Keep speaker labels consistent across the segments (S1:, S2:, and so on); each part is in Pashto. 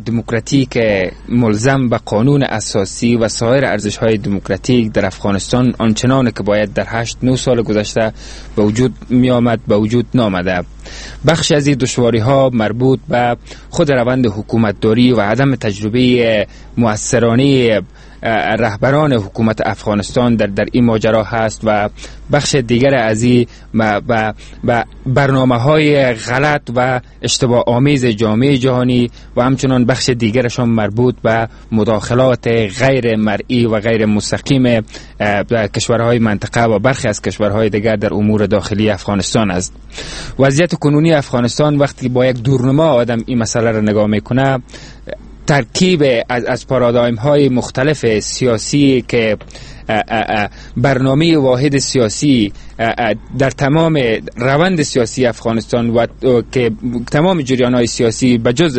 S1: دموکراتیک ملزم به قانون اساسی و سایر ارزش‌های دموکراتیک در افغانستان آنچنان که باید در 8-9 سال گذشته به وجود می آمد به وجود نامده. بخش از این دشواری‌ها مربوط به خود روند حکومتداری و عدم تجربه مؤثرانه رهبران حکومت افغانستان در این ماجرا هست و بخش دیگر از این و برنامه‌های غلط و اشتباه آمیز جامعه جهانی و همچنان بخش دیگرشان مربوط به مداخلات غیر مرئی و غیر مستقیم کشورهای منطقه و برخی از کشورهای دیگر در امور داخلی افغانستان است. وضعیت کنونی افغانستان وقتی با یک دورنما آدم این مسئله را نگاه میکنه، ترکیب از پارادایم های مختلف سیاسی که برنامه واحد سیاسی در تمام روند سیاسی افغانستان و که تمام جریان های سیاسی بجز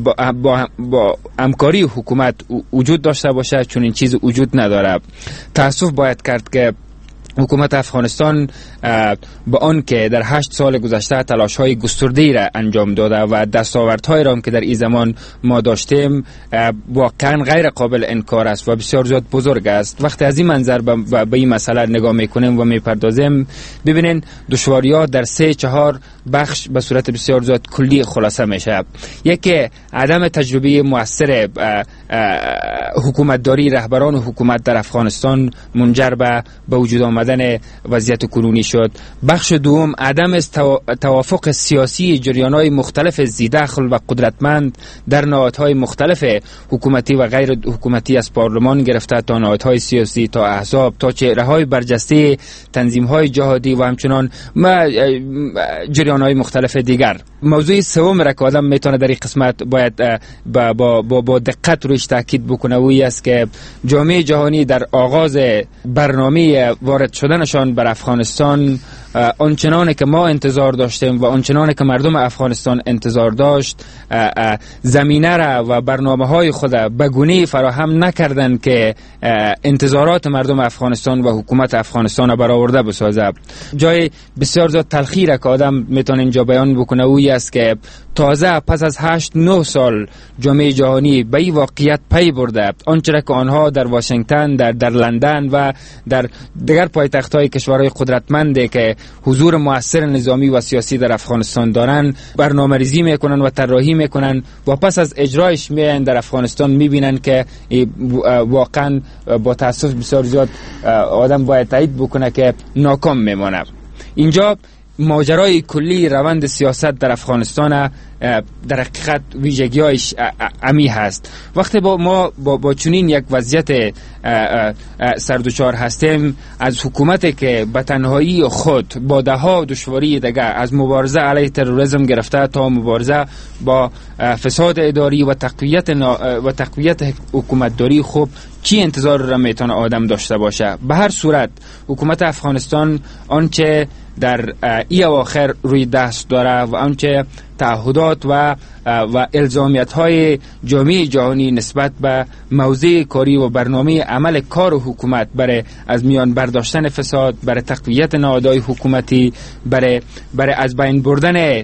S1: با همکاری حکومت وجود داشته باشه، چون این چیز وجود نداره. تأسف باید کرد که حکومت افغانستان با آن که در 8 سال گذشته تلاش‌های گسترده‌ای را انجام داده و دستاوردهای را که در این زمان ما داشتیم واقعا غیر قابل انکار است و بسیار زیاد بزرگ است. وقتی از این منظر به این مسئله نگاه میکنیم و میپردازیم، ببینین دشواری‌ها در 3-4 بخش به صورت بسیار زیاد کلی خلاصه میشه. یکی عدم تجربه مؤثر حکومتداری رهبران حکومت در افغانستان منجر به وجود آمدن وضعیت کنونی شد. بخش دوم عدم توافق سیاسی جریان‌های مختلف ذی‌دخل و قدرتمند در نهادهای مختلف حکومتی و غیر حکومتی از پارلمان گرفته تا نهادهای سیاسی تا احزاب تا چهره‌های برجسته تنظیم‌های جهادی و همچنان جریان‌های مختلف دیگر. موضوع سوم را که آدم میتونه در این قسمت باید با دقت روش تاکید بکنه و این است که جامعه جهانی در آغاز برنامه وارد شدنشان بر افغانستان آنچنان که ما انتظار داشتیم و آنچنان که مردم افغانستان انتظار داشت زمینه را و برنامه‌های خود به گونه‌ای فراهم نکردن که انتظارات مردم افغانستان و حکومت افغانستان را برآورده بسازه. جای بسیار زیاد تلخی را که آدم میتونه اینجا بیان بکنه و این است که تازه پس از 8-9 سال جامعه جهانی به این واقعیت پی برده آنچه را که آنها در واشنگتن، در لندن و در دیگر پایتخت‌های کشورهای قدرتمنده که حضور مؤثر نظامی و سیاسی در افغانستان دارن برنامه‌ریزی میکنن و طراحی میکنن و پس از اجرایش میان در افغانستان میبینن که واقعا با تاسف بسیار زیاد آدم باید تایید بکنه که ناکام میمونه. اینجا ماجرای کلی روند سیاست در افغانستان در حقیقت ویژگی‌هایش عمی هست. وقتی ما با چنین یک وضعیت سردوچار هستیم، از حکومتی که به تنهایی خود با ده‌ها دشواری دیگه از مبارزه علیه تروریسم گرفته تا مبارزه با فساد اداری و تقویت حکومتداری، خوب چی انتظار را میتونه آدم داشته باشه؟ به هر صورت حکومت افغانستان آنچه در ای اواخر روی دست داره و آنچه تعهدات و الزامیت‌های جامعه جهانی نسبت به موضوع کاری و برنامه عمل کار حکومت برای از میان برداشتن فساد، برای تقویت نهادهای حکومتی، برای از بین بردن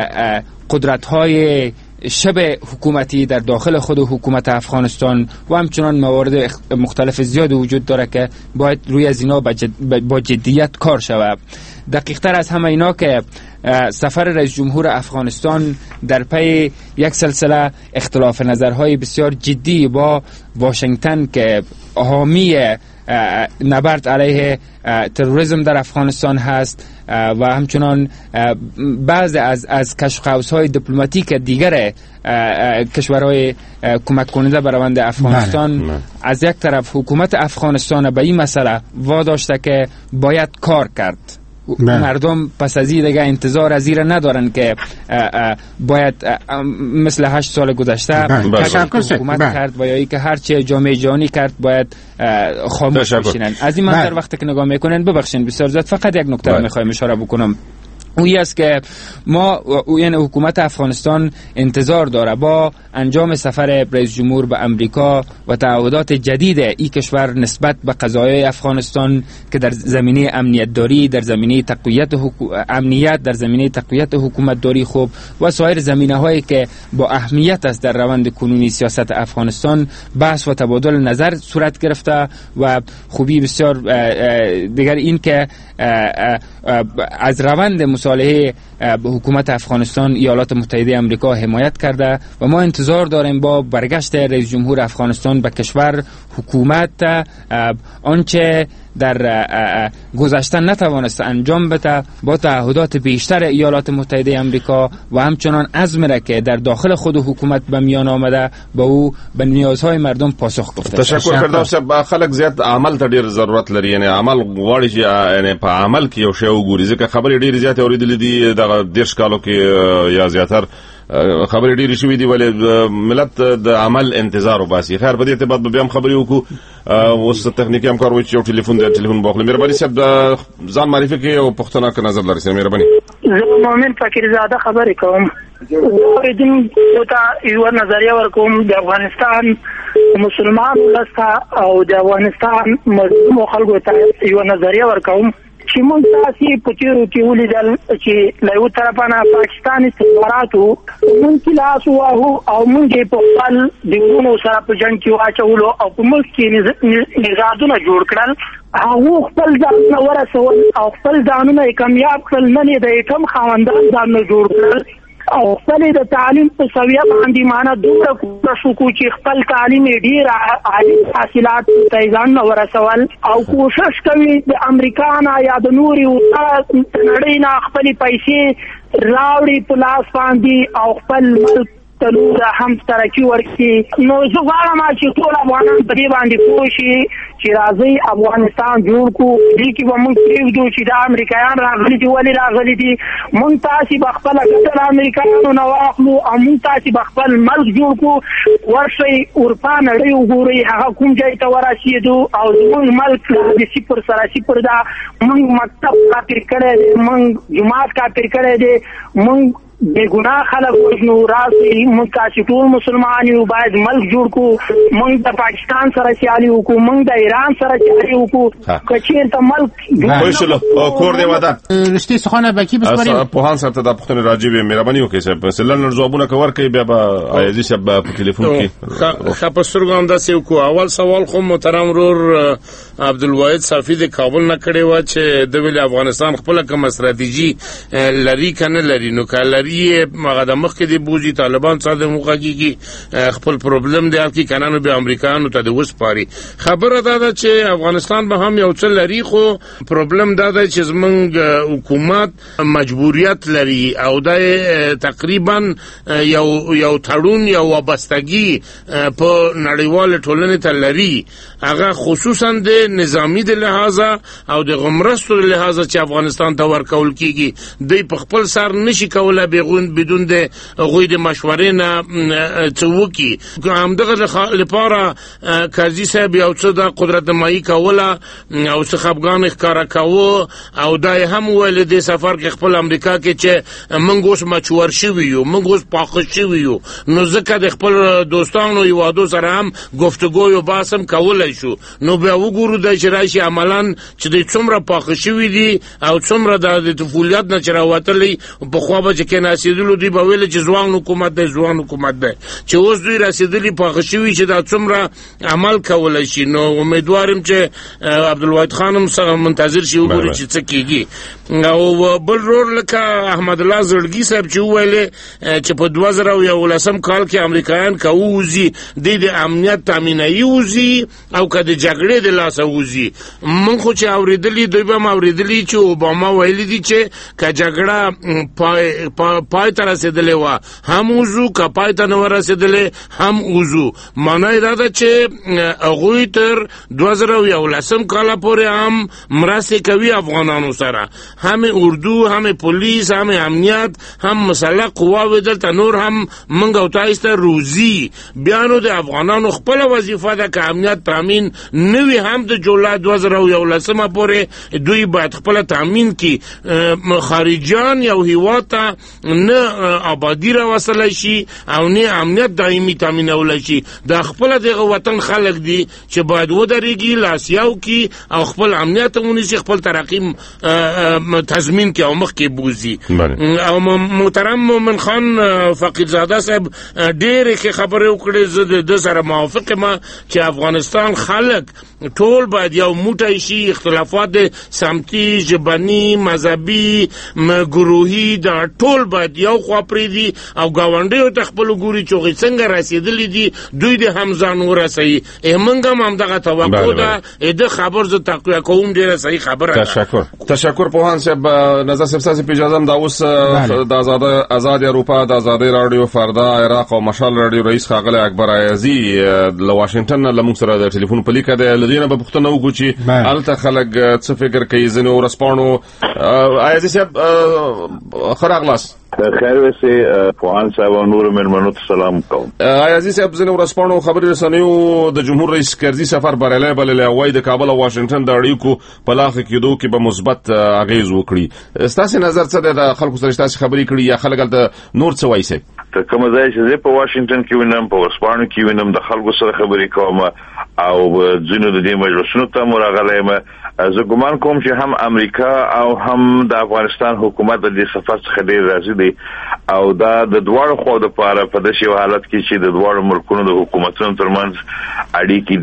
S1: قدرت‌های شبه حکومتی در داخل خود حکومت افغانستان و همچنان موارد مختلف زیاد وجود داره که باید روی از اینا با جدیت کار شود. دقیق تر از همه اینا که سفر رئیس جمهور افغانستان در پی یک سلسله اختلاف نظرهای بسیار جدی با واشنگتن که حامی نبرد علیه تروریسم در افغانستان هست و همچنان بعض از کشف‌های دیپلماتیک دیگر کشورهای کمک کننده به روند افغانستان از یک طرف حکومت افغانستان به این مسئله واداشته که باید کار کرد. مردم پس از این دیگه انتظار از این ندارن که باید مثل 8 سال گذشته حکومت کرد و یا ای که هرچی جامعه جهانی کرد باید خاموش بشینن. از این منظر وقتی که نگاه میکنن، ببخشید بسیار زیاد فقط یک نکته رو میخوایم اشاره بکنم. اوی است که ما یعنی حکومت افغانستان انتظار داره با انجام سفر رئیس جمهور به امریکا و تعهدات جدید این کشور نسبت به قضایای افغانستان که در زمینه امنیت داری، در زمینه تقویت امنیت، در زمینه تقویت حکومت داری خوب و سایر زمینه هایی که با اهمیت است در روند کنونی سیاست افغانستان بحث و تبادل نظر صورت گرفته و خوبی بسیار دیگر این که از روند مصالحه حکومت افغانستان ایالات متحده آمریکا حمایت کرده و ما انتظار داریم با برگشت رئیس جمهور افغانستان به کشور حکومت آنچه در گذشته نتوانست انجام بده با تعهدات بیشتر ایالات متحده آمریکا و همچنان عزم را که در داخل خود حکومت به میان آمده با او به نیازهای مردم پاسخ گفته.
S2: تشکر فردوس صاحب. خلک زیات عمل ته ډیر ضرورت لري، یعنی عمل غواړي چې یعنی په عمل کې یو شی وګوري، ځکه خبرې ډیر زیات اوریدلې دي د 10 کالو کې یا زیاتر خبرې ډېرې شوې دي، ولې ملت د عمل انتظار وباسي. خیر په دې ارتباط به بیا هم خبرې وکړو. اوس تخنیکي همکار وایي چې یو ټلیفون واخلو. مهرباني صاحب ځان معرفي کړئ او پوښتنه که نظر لرئ سره مهرباني.
S3: زه مؤمن فقیرزاده خبرې کوم. اوریدونکو ته یوه نظریه ورکوم د افغانستان مسلمان ولس ته او د افغانستان مظلومو خلکو ته یوه نظریه ورکوم چې موږ تاسې په تېرو کې ولیدل چې له یو طرفه نه پاکستان استخباراتو موږ کې لاس وواهو او موږ یې په خپل دیوونو سره په جنګ کې واچولو او په ملک کې نژادونه جوړ کړل. هغو خپل ځانونه ورسول او خپل ځانونه یې کامیاب کړل. نن یې د ایټم خاوندان ځانونه جوړ کړل او خپل د تعلیم په سویه باندې معنا دومره کوشش وکړو چې خپل تعلیم ډیر عالي حاصلات ته ځان ورسول او کوشش کوي د امریکا نه یا د نوري نړۍ نه خپل پیسې راوړي په لاس باندې او خپل ملک تلو هم ترقی ورکړي. نو زه غواړم چې ټول افغانان په دې باندې پوه شي چې راځي افغانستان جوړ کړو. دې کې به موږ پرېږدو چې دا امریکایان راغلي دي. ولې راغلي دي؟ موږ تاسې به خپله ګټه له امریکایانو نه واخلو او موږ تاسې به خپل ملک جوړ کړو. ورشئ اروپا نړۍ وګورئ هغه کوم ځای ته ورسېدو او زموږ ملک د صفر سره صفر ده. موږ مکتب کافر کړی دی، موږ جماعت کافر کړی دی، موږ بے گناہ خلق وجنو راسي موږ تاسې ټول مسلمان یو باید ملک جوړ کړو. موږ د پاکستان سره سیالي وکړو، موږ د ایران سره سیالي وکړو. که چېرته ملک
S2: وشلو کور دی ودان
S4: رښتې سخونه باقي بسپاریم
S2: پوهان صاحب ته دا پوښتنې راجع وي. مهرباني وکړئ صاحب سلل ځوابونه که ورکړئ بیا به عزیز صاحب په ټلیفون کې
S5: ښه په سترګو همداسې وکړو. اول سوال خو محترم ورور عبدالواحد صافي د کابل نه کړی وه چې د ویلې افغانستان خپله کومه ستراتیژي لري که نه لري. نو که لري هغه د مخکې د بوځي طالبان سره د موخه خپل پرابلم دی هلکې که نه نو بیا امریکایانو ته د وسپاري. خبره دا ده چې افغانستان به هم یو څه لري، خو پرابلم دا ده چې زمونږ حکومت مجبوریت لري او دا تقریبا یو تړون یو وابستګي په نړیواله ټولنې ته لري، هغه خصوصا د نظامی د لحاظه او د غمرستو د لحاظه چې افغانستان ته ورکول کیږي. دوی په خپل سر نشي کولی بدون د هغوی د مشورې نه څه وکړي. همدغه لپاره قاضي صاحب یو څه د قدرت نمایي کوله او څه خفګان ښکاره کوه او دا یې هم وویل دې سفر کې خپل امریکا کې چې موږ اوس مچور شوي یو، موږ اوس پاخه شوي یو، نو ځکه د خپل دوستانو هیوادو سره هم گفتگو یو بحث هم کولی شو. نو بیا وګورو دا چې راشي عملا چې دوی څومره پاخه شوي دي او څومره د طفولیت نه چې راوتلی پخوا به چې کېناستېدلو دوی به ویل چې ځوان حکومت دی ځوان حکومت دی، چې اوس دوی رسېدلي پاخه شوي چې دا څومره عمل کولی شي. نو امیدوار یم چې عبدالواحد خان هم منتظر شي وګوري چې څه کېږي. او بل رور لکه احمد الله زړګي صاحب چې وویلې چې په 2011 کال کې امریکایان که ووځي دوی د امنیت تامینایي وځي او که د جګړې د لاسه وځي. موږ خو چې اورېدلي دوی به هم اورېدلي چې اوباما ویلي دي چې که جګړه پای ته رسېدلې وه هم وځو، که پای ته نه وه رسېدلې هم وځو. معنی دا ده چې هغوی تر 2011 کاله پورې هم مرستې کوي افغانانو سره، هم اردو، هم پولیس، هم امنیت، هم مسلح قواوې دلته نور هم منګ او تاسو ته روزي بیانو د افغانانو خپل وظیفه ده که امنیت تامین نوی هم د جولای 2011 پورې دوی باید خپل تامین کی خارجيان یو هیواد ته نه آبادی را وصل شي او نه امنیت دایمي تامینول شي. د خپل دغه وطن خلک دي چې باید ودرېږي لاسیاو کی او خپل امنیت ونیسي، خپل ترقی تضمین کی او مخ کې بوزي. او محترم مومن خان فقیرزاده صاحب ډېر کې خبره وکړه، زه د سره موافق ما چې افغانستان خلک ټول باید یو موټی شي، اختلافات سمتي، ژبني، مذهبي، ګروهي دا ټول باید یو خوا پرېږدي او ګاونډیو ته خپل ګوري چې څنګه رسېدلي دي دوی د هم ځان ورسوي. موږ هم همدغه توقع ده، د خبر زه تقویه کوم ډېره صحیح خبره ده.
S2: تشکر پوهان صاحب. نظر صاحب ستاسو په اجازه دا اوس د آزاد اروپا د آزادۍ راډیو فردا عراق او مشال راډیو رئیس ښاغلی اکبر ایازي له واشنگټن له موږ سره د ټلیفون په لیکه ده. لدینه به پوښتنه وکړو چې هلته خلک څه فکر کوي. ځینې ورځپاڼو ایازي صاحب ښه راغلاست.
S6: خیر وسه پوهان صاحب او نور مېلمنو ته سلام کوم.
S2: ایازي صاحب ځینې ورځپاڼو خبري رسنیو د جمهور رئیس کرزي سفر بریالی بللی او وایي د کابل او واشنگټن د اړیکو په لاښه کېدو کې به مثبت اغېز وکړي. ستاسو نظر څه دی؟ د خلکو سره ستاسو خبرې کړي یا خلک هلته نور څه وایي؟ صاحب
S6: ته کوم ځای چې زه په واشنگټن کې وینم، په ورځپاڼو کې وینم، د خلکو سره خبرې کوم او ځینو د دې مجلسونو ته راغلی یم. زه ګمان کوم چې هم امریکا او هم د افغانستان حکومت د دې سفر څخه ډېر راضي دي او دا د دواړو خواو دپاره په داسې یو حالت کې چې د دواړو ملکونو د حکومتونو ترمنځ اړیکې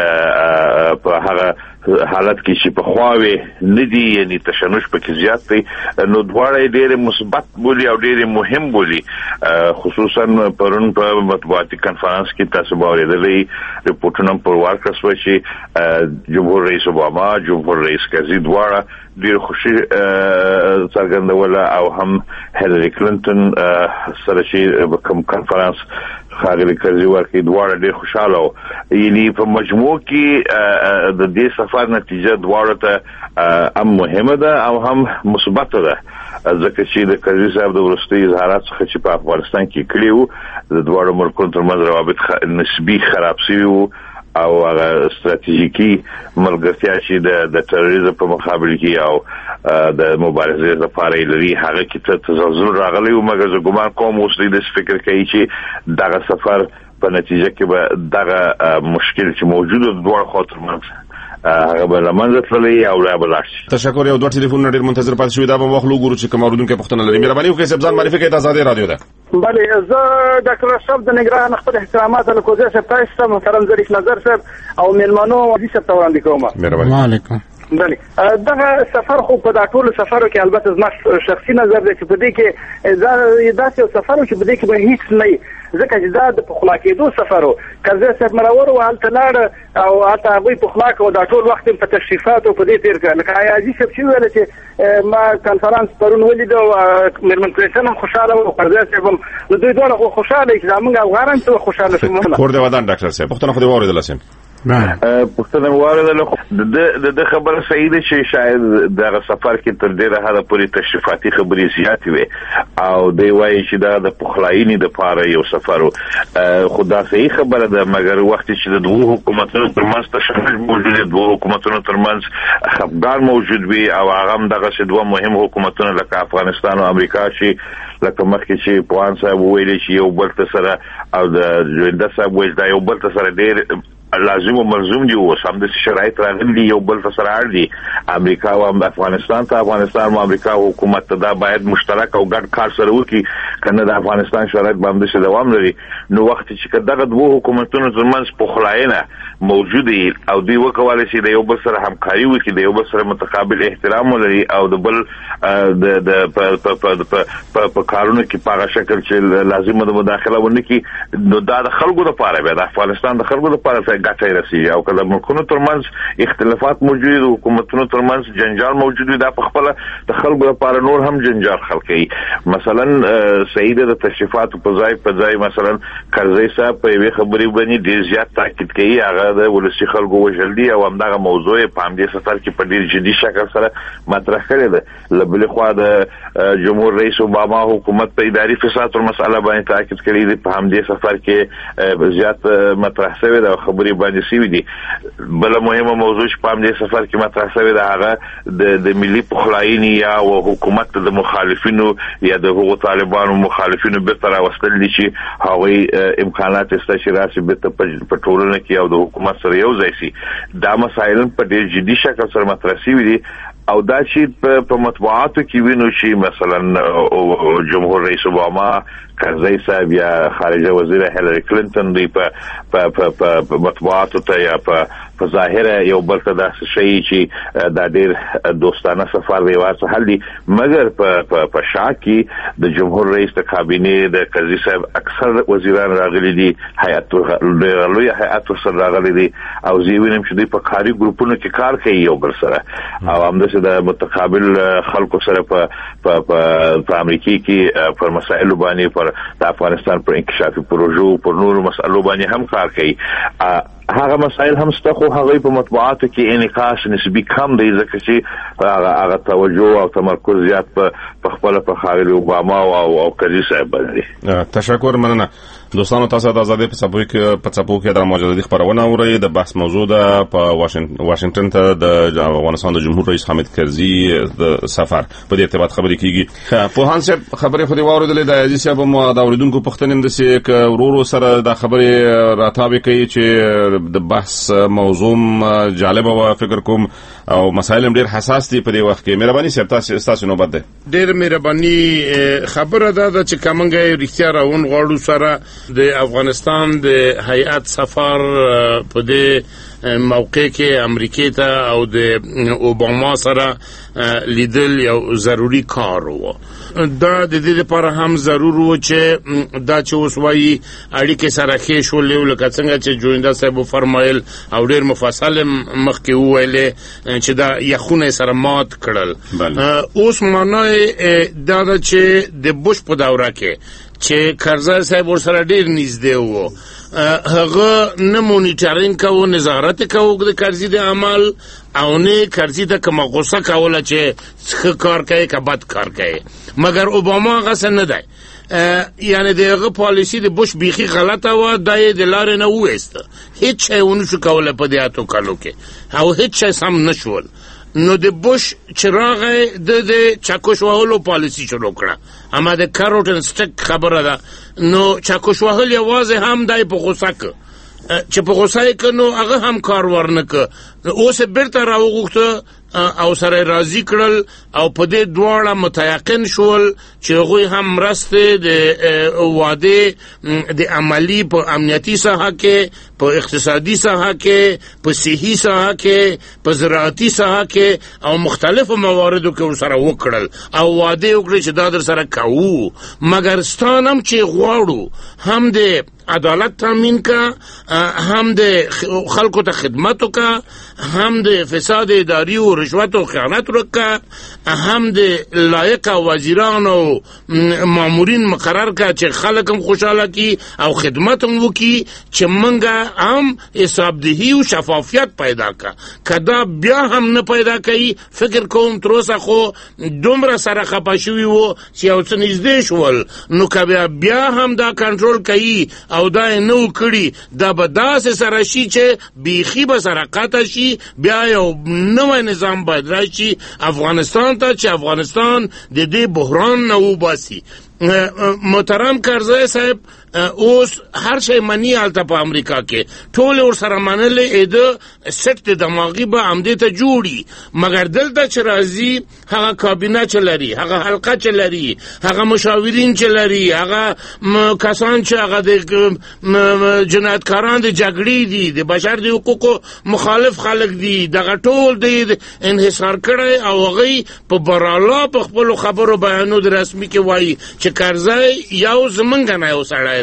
S6: په هغه حالت کې چې په خواوې نه دي، یعنی تشنج پکې زیات دی، نو دواړه ډېر مثبت بولي او ډېر مهم بولي. خصوصا پرون په مطبوعاتي کنفرانس کې تاسو به اورېدلی رپورټونه پر ورکړل شوه چې جمهور رئیس اوباما، جمهور رئیس کرزي دواړه ډېر خوشي څرګندوله او هم هیلري کلینټن سره چې کوم کنفرانس ښاغلي کرزي ورکړي دواړه ډېر خوشحاله وو. یعنې په مجموع کې د دې سفر نتیجه دواړو ته هم مهمه ده او هم مثبته ده، ځکه چې د کرزي صاحب د وروستي اظهارات څخه چې په افغانستان کې کړي وو د دواړو ملکونو ترمنځ روابط نسبي خراب شوي وو او هغه ستراتیژیکي ملګرتیا چې د تروریزم په مقابل کې او د مبارزې لپاره لري هغه کې تزلزل راغلی و. مګر زه ګمان کوم اوس دوی داسې فکر کوي چې دغه سفر په نتیجه کې به دغه مشکل چې موجود د دواړو خواو ترمنځ هغه به له منځه تللی او بیا به لاړ شي.
S2: تشکر. یو دوه ټلیفونونه ډېر منتظر پاتې شوي، دا به واخلو ګورو چې کوم اورېدونکی پوښتنه لري. مهرباني وکړئ صاحب ځان معرفي کړئ. د ازادۍ راډیو ده.
S3: بله زه ډاکټر اشرف د نګران خپل احترامات له کوزه صاحب تاسو ته محترم ظریف نظر صاحب او مېلمنو وزیر صاحب ته وړاندې کوم.
S2: مهرباني.
S4: وعلیکم.
S3: بله دغه سفر خو په دا ټولو سفرو کې البته زما شخصي نظر دی چې په دې کې داسې یو سفر و چې په دې کې به هیڅ نه وي، ځکه چې دا د پخلا کېدو سفر و. کرزي صاحب مراور و هلته لاړه او هلته هغوی پخلا کړه، دا ټول وخت په تشریفاتو په دې تېر کړه. لکه ایازي صاحب چې وویله چې ما کنفرانس پرون ولیده او مېرمن کلینټن هم خوشحاله و او کرزي صاحب هم، نو دوی دواړه خو خوشحاله یي چې زموږ افغانان څه خوشحاله شو.
S2: کور دې ودان ډاکټر صاحب پوښتنه خو دې واورېدله صاحب؟
S6: پوښتنه واورېدله. د خبره صحیح ده چې شاید دغه سفر کې تر ډېره حده پورې تشریفاتي خبرې زیاتې وې او دی وایي چې دا د پخلاینې دپاره یو سفر و. خو دا صحیح خبره ده، مګر وخت چې د دوو حکومتونو ترمنځ تشنج موجود وي، دوو حکومتونو ترمنځ خفګان موجود وي او هغه هم دغسې دوه مهم حکومتونه لکه افغانستان او امریکا چې لکه مخکې چې پوهان صاحب وویلې چې یو بل ته سره او د جوینده صاحب ویل دا یو بل ته سره ډېر لازم او ملزوم دي. اوس هم د شرایط راغلي یو بل ته سره اړ دي، امریکا او افغانستان ته، افغانستان او امریکا حکومت ته دا باید مشترک او ګډ کار سره وکړي، کنه د افغانستان شرایط باندې څه دوام لري. نو وخت چې دغه دوه حکومتونو ترمنځ پخلاینه موجود وي او دوی وکولای شي د یو بل سره همکاري وکړي، د یو بل سره متقابل احترام ولري او د بل د په کارونو کې په هغه شکل چې لازمه د مداخله ونه کړي، نو دا د خلکو لپاره به د افغانستان د خلکو لپاره ګټه رسیږي او کله ملکونو ترمنځ اختلافات موجود دي حکومتونو ترمنځ جنجال موجود وي دا په خپل د خلکو لپاره نور هم جنجال خلق کوي مثلا سعید د تشریفات په ځای مثلا کرزی صاحب په یوه خبرې باندې ډیر زیات تاکید کوي هغه د ولسی خلکو وژل دي او همدغه موضوع په همدې سفر کې په ډیر جدي شکل سره مطرح کړی ده لبل خو د جمهور رئیس اوباما حکومت په اداري فساد پر مسله باندې تاکید کړی دی په همدې سفر کې زیات مطرح شوی ده خبرې باندې شوی دي بل مهمه موضوع چې په همدې سفر کې مطرح شوی ده هغه د ملي پخلاینې یا حکومت د مخالفینو یا د هغو طالبانو مخالفینو به تر واستل دي چې هغوی امکانات شته چې راشي به په ټولنه کې او د حکومت سره یو ځای شي دا مسایل په ډېر جدي شکل سره مطرح شوي دي او دا چې په مطبوعاتو کې وینو چې مثلا جمهور رئیس اوباما کرزی صاحب یا خارجه وزیر هیلری کلینټن دوی په مطبوعاتو ته یا په ظاهره یو بل ته داسې شي چې دا ډېر دوستانه سفر دی واسه حل دي مګر په شا کې د جمهور رئیس د کابینې د کرزی صاحب اکثر وزیران راغلي دي لوی هیئت سره راغلي دي او زه وینم چې دوی په کاري ګروپونو کې کار کوي یو بل سره او همداسې د متقابل خلکو سره په امریکا کې پر مسایلو باندې د افغانستان پر انکشافي پروژو پر نورو مسایلو باندې هم کار کوي هغه مسایل هم شته خو هغه په مطبوعاتو کې انعکاس نسبی کم دی ځکه چې هغه توجه او تمرکز زیات په خپل په خارج اوباما او کرزی صاحب باندې
S2: تشکر مننه دوستانو تاسو د آزادۍ په څپو کې د مجازي خبرونه اورئ د بحث موضوع ده په واشنگټن ته د افغانستان د جمهور رئیس حامد کرزي د سفر په دې ارتباط خبرې کیږي په هان صاحب خبرې خو دې واوریدلې د عزیز صاحب مو د اوریدونکو پوښتنې د سې ک ورورو سره د خبرې راتابع کوي چې د بحث موضوع جالب او فکر کوم او مسائل ډېر حساس دي په دې وخت کې مهرباني صاحب تاسو نوبت ده
S5: ډېر مهرباني خبره ده چې کومه رښتیا راون غواړو سره د افغانستان د هیئت سفر په دې موقع کې امریکا ته او د اوباما سره لیدل یو ضروری کار وو دا د دې لپاره هم ضرور وو چې دا چې اوس وایي اړیکې سره کې شو لکه څنګه چې جویندا صاحب فرمایل او ډېر مفصل مخکې وویلې چې دا یخونه سره مات کړل اوس معنی دا چې د بوش په دوره کې چې کرزی صاحب ورسره ډیر نږدې وو هغه نه مونیټرینګ کوو نظارت کوو د کرزی د عمل او نه کرزی ته کومه غوسه کوله چې ښه کار کوي که بد کار کوي مګر اوباما هغه څه نه دی یعنی دغه پالیسی د بوش بیخي غلطه و د لارې نه وویسته هیڅ شی ونه شو کوله په دې اتو کالو کې او هیڅ شی سم نشول نو د بوش چراغ د چاکوش وهلو پالیسی شروع کړه اما د کاروټن سټک خبره ده نو چاکوش وهل یوازې هم دای په غوسه چې په غوسه کې نو هغه هم کار ورنکه اوس بیرته راوغوښته او سره راضی کړل او په دې دواړه متيقن شول چې هغه هم مرسته د واده د عملی په امنیتي ساحه کې په اقتصادي ساحه کې په صحي ساحه کې په زراعتي ساحه کې او مختلفو مواردو کې سره وکړل او واده وکړي چې دا در سره کوو مګر ستانم چې غواړو هم د عدالت تامین کا هم د خلکو ته خدمت کا هم د فساد اداری او رشوت او خیانت رکا هم د لایق وزیران او مامورین مقرر کا چې خلک هم خوشاله کی او خدمت هم وکي چې منګه هم حساب دهی او شفافیت پیدا کا کدا بیا هم نه پیدا کوي فکر کوم تروسه خو دومره سره خپاشوي وو چې او څه نږدې شول نو کبه بیا هم دا کنټرول کوي او دا نو کړي دا به داسې سره شي چې بیخي به سره قاطع شي بیا یو نوی نظام باید راشي افغانستان ته چې افغانستان د دې بحران نه وباسي محترم کرزی صاحب اوس هر شی منی الته په امریکا کې ټول ور سره منلې د سټ دماغي به عمده ته جوړي مګر دلته چې راځي هغه کابینه چلري هغه حلقه چلري هغه مشاورین چلري هغه کسان چې هغه د جنایتکاران د جګړې دي د بشر د حقوقو مخالف خلک دي دغه ټول د انحصار کړي او هغه په براله په خپل خبرو بیانو د رسمي کې وایي چې کرزی یو زمونږ نه یو سړی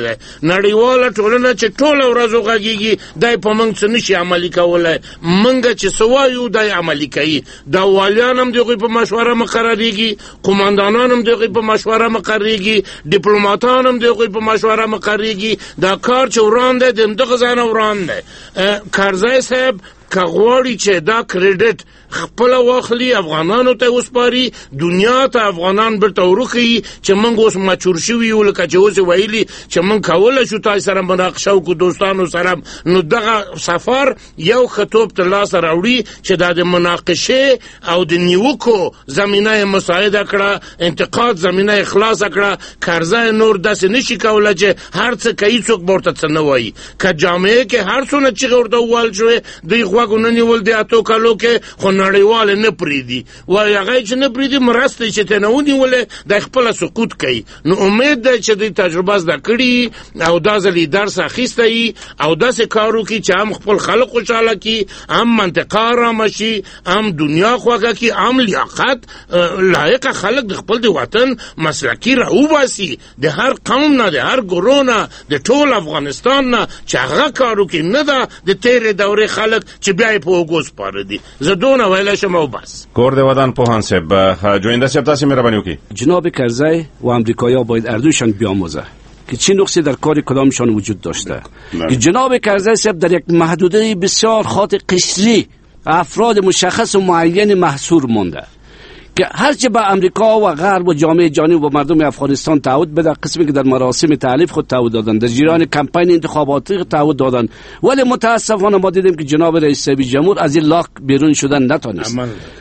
S5: دی. نړیواله ټولنه چې ټوله ورځ وغږیږي دای په موږ څه نشي عملي کولای، موږ چې څه وایو دای عملي کوي. د والیان هم د هغوی په مشوره مقرریږي، قماندانان هم د هغوی په مشوره مقرریږي، ډیپلوماتان هم د هغوی په مشوره مقرریږي. دا کار چې وران دی د همدغه ځای نه وران دی. کرزی صاحب که غواړي چې دا کریډټ خپل واخلي، افغانانو ته وسپاري، دنیا ته افغانان برته ورخي چې موږ اوس مچور شوي یو، لکه چې اوس ویلي چې موږ کولی شو تاسو سره مناقشه وکړو دوستانو سره، نو دغه سفر یو خطوب ترلاسه راوړي چې دا د مناقشې او د نیوکو زمینه مساعده کړه، انتقاد زمینه خلاصه کړه. کرزی نور داسې نشي کولی چې هر څه کوي څوک به ورته څه نه وایي. که جامعه کې هر څونه چیغې ورته وویل شوې دوی غوږ ونه نیول د اتو کالو کې، خو نړیوال نه پریدي وایي هغه چې نه پریدي مرسته چې ته نه ونیولې د خپل سقوط کوي. نو امید ده چې د تجربه زده کړي او دا ځلې درس اخیستی او داسې کار وکړي چې هم خپل خلک خوشحاله کړي، هم منطقه ارامه شي، هم دنیا خوږه کړي، هم لیاقت لایق خلک د خپل د وطن مسلکي راوباسي، د هر قوم نه، د هر ګروه نه، د ټول افغانستان نه چې هغه کار وکړي، نه ده د تیرې دورې خلک چې بیا یې په اوږو سپاره دي. زه دونه ویلی شم او بس.
S2: کور د ودان پوهان صاحب، جوینده صاحب تاسې مهرباني وکړئ.
S7: جناب کرزی و امریکایی‌ها باید اردوشان بیاموزه که چه نقصی در کار کدامشان وجود داشته. که جناب کرزی صاحب در یک محدوده بسیار خاط قشری افراد مشخص و معین محصور مانده که هرچه به امریکا و غرب و جامعه جهانی و مردم افغانستان تعهد بده، قسمی که در مراسم تعریف خود تعهد دادن، در جریان کمپین انتخاباتی تعهد دادن، ولی متاسفانه ما دیدیم که جناب رئیس جمهور از این لاک بیرون شدن نتونست.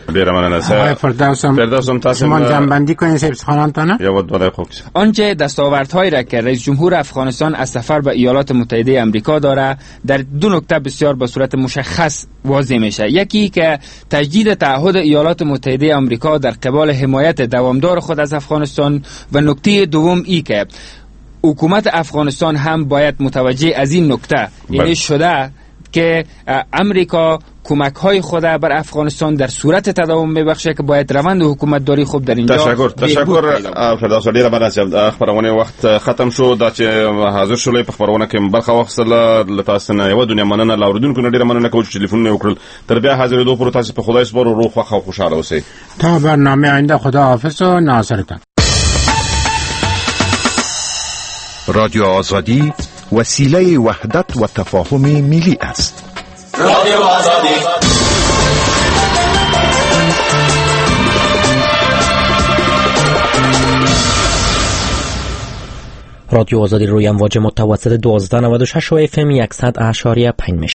S2: فردوسم تاسم
S4: شما جنبندی کنید سخنانتان.
S1: آنچه دستاوردهایی را که رئیس جمهور افغانستان از سفر به ایالات متحده آمریکا داره در دو نکته بسیار به صورت مشخص واضح میشه. یکی که تجدید تعهد ایالات متحده آمریکا در قبال حمایت دوامدار خود از افغانستان، و نکته دوم ای که حکومت افغانستان هم باید متوجه از این نکته یعنی شده که امریکا کمک های خود بر افغانستان در صورت تداوم میبخشه که باید روند حکومت داری خوب در اینجا.
S2: تشکر فردوس ډیره مناسب. خبرونه وخت ختم شو، دا چې حاضر شولې په خبرونه کې برخه واخیستله. له تاسو نه یو دنیا مننه، لاوردونکو ډیره مننه کوم چې ټلیفون وکړل. تر بیا حاضرېدو پورې تاسو په خدای سپارو، روغ خوښ او خوشاله اوسئ.
S4: تا برنامه آینده خدا حافظ و ناصرتان.
S8: رادیو آزادی وسیله وحدت و تفاهم ملی است.
S9: رادیو آزادی. رادیو آزادی روی امواج متوسط 1296 و FM 100.5